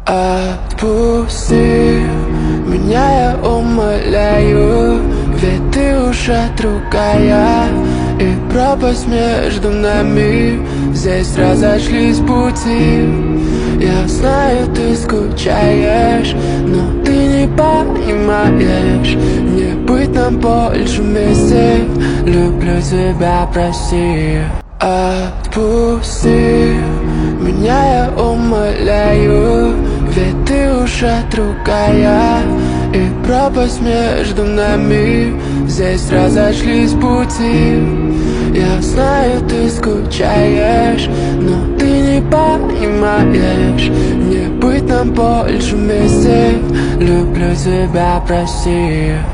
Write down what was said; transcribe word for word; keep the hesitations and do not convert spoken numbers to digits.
Отпусти меня, я умоляю, ведь ты уже другая, и пропасть между нами, здесь разошлись пути. Я знаю, ты скучаешь, но ты не понимаешь, не быть нам больше вместе. Люблю тебя, прости. Отпусти меня, я умоляю, ведь ты уже другая, и пропасть между нами, здесь разошлись пути. Я знаю, ты скучаешь, но ты не понимаешь, не быть нам больше вместе. Люблю тебя, прости.